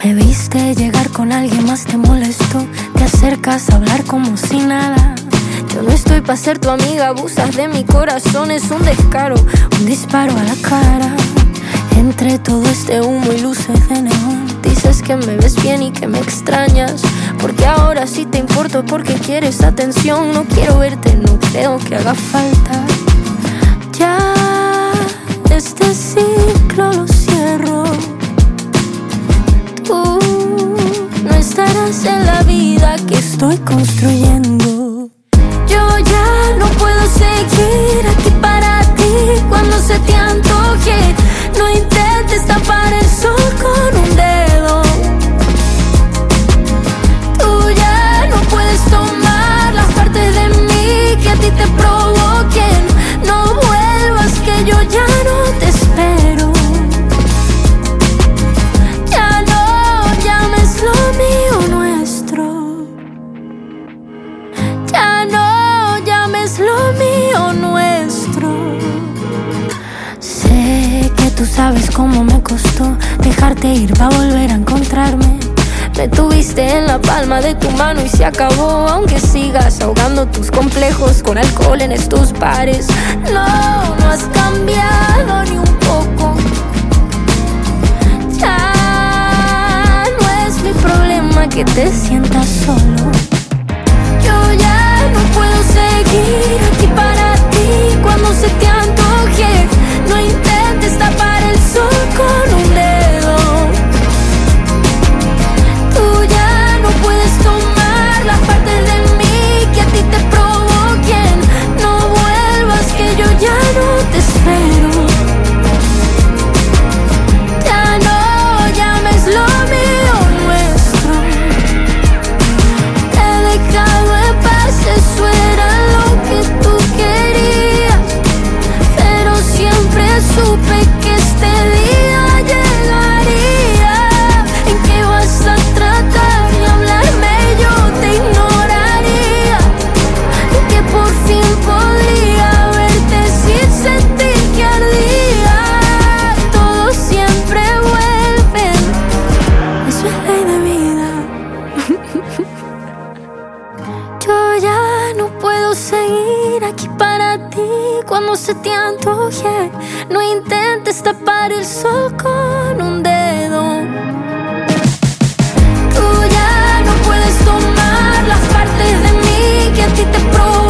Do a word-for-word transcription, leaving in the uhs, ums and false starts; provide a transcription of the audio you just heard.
Me viste llegar con alguien más, te molestó. Te acercas a hablar como si nada. Yo no estoy pa' ser tu amiga, abusas de mi corazón. Es un descaro, un disparo a la cara. Entre todo este humo y luces de neón, dices que me ves bien y que me extrañas, porque ahora sí te importo, porque quieres atención. No quiero verte, no creo que haga falta. Ya este ciclo lo cierro. Tú no estarás en la vida que estoy construyendo. Yo ya no puedo seguir aquí para ti cuando se te antoje. No intentes tapar el sol con un dedo. Tú ya no puedes tomar las partes de mí que a ti te provoquen. No vuelvas, que yo ya no te espero. Ya no llames lo mío nuestro. Ya no llames lo mío nuestro. Sé que tú sabes cómo me costó dejarte ir pa' volver a encontrarme. Me tuviste en la palma de tu mano y se acabó. Aunque sigas ahogando tus complejos con alcohol en estos bares. No, no has cambiado ni un poco. Ya no es mi problema que te sientas solo. Yo ya no puedo seguir aquí para ti cuando se te antoje. No intentes tapar el sol con un dedo. Tú ya no puedes tomar las partes de mí que a ti te provoquen. No vuelvas, que yo ya no te espero. Ya no llames lo mío nuestro. Te he dejado en paz, eso era lo que tú querías. Pero siempre supe que este día llegaría en que vas a tratar de hablarme, yo te ignoraría. En que por fin podría verte sin sentir que ardía. Todo siempre vuelve, eso es ley de vida. Yo ya no puedo seguir aquí para ti cuando se te antoje. No intentes tapar el sol con un dedo. Tú ya no puedes tomar las partes de mí que a ti te provocan.